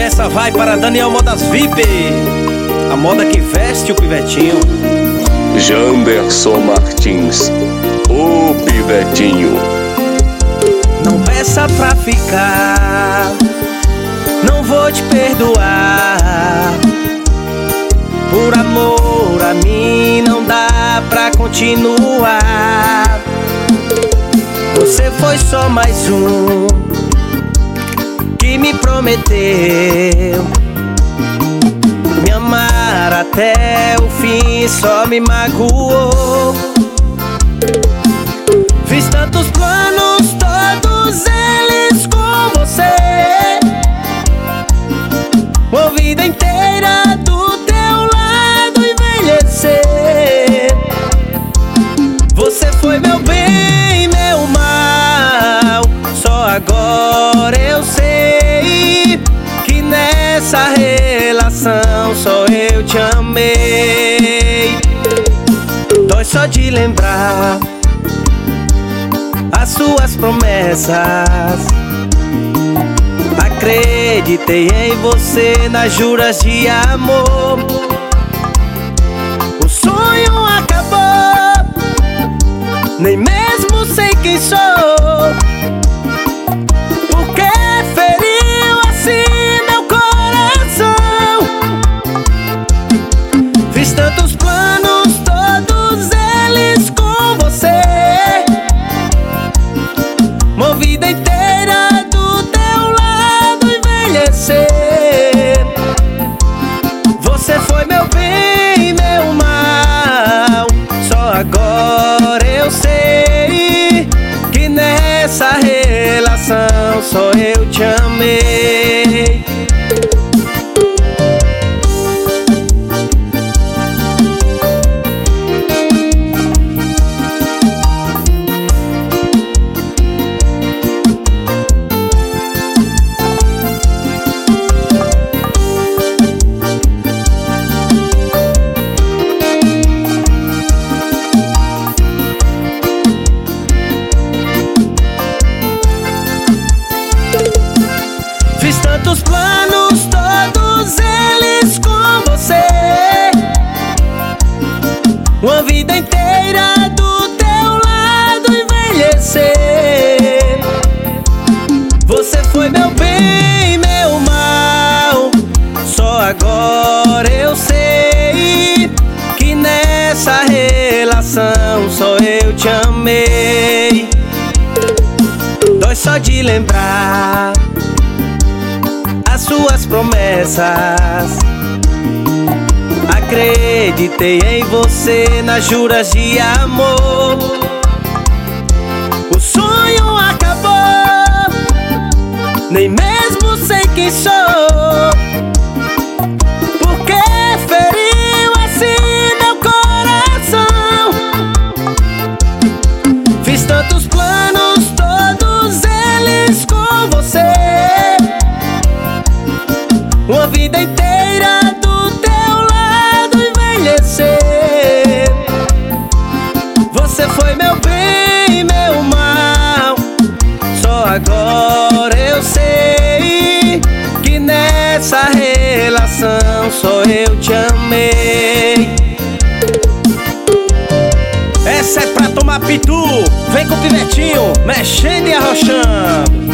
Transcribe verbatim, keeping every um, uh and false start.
Essa vai para Daniel Modas V I P, a moda que veste o pivetinho. Janderson Martins, o pivetinho. Não peça pra ficar, não vou te perdoar. Por amor a mim não dá pra continuar. Você foi só mais um que me prometeu me amar até o fim, só me magoou. Fiz tantos planos, todos eles com você, uma vida inteira do teu lado envelhecer. Você foi meu bem, meu mal, só agora eu sei que nessa relação só eu te amei. Dói só de lembrar as suas promessas. Acreditei em você nas juras de amor. O sonho acabou, nem mesmo sei quem sou. Porque feriu assim meu coração. Fiz tantos planos, todos eles com você, uma vida inteira do teu lado envelhecer. Você foi meu bem, meu mal, só agora eu sei que nessa relação só eu te amei. Fiz tantos planos, todos eles com você, uma vida inteira do teu lado envelhecer. Você foi meu bem, meu mal, só agora eu sei que nessa relação só eu te amei. Dói só de lembrar as suas promessas. Acreditei em você nas juras de amor. O sonho acabou, nem mesmo sei quem sou. Porque feriu assim meu coração. Fiz tantos planos, todos eles com você, uma vida inteira do teu lado envelhecer. Você foi meu bem, meu mal, só agora eu sei que nessa relação só eu te amei. Essa é pra tomar pitu, vem com o pivetinho, mexendo e arrochando.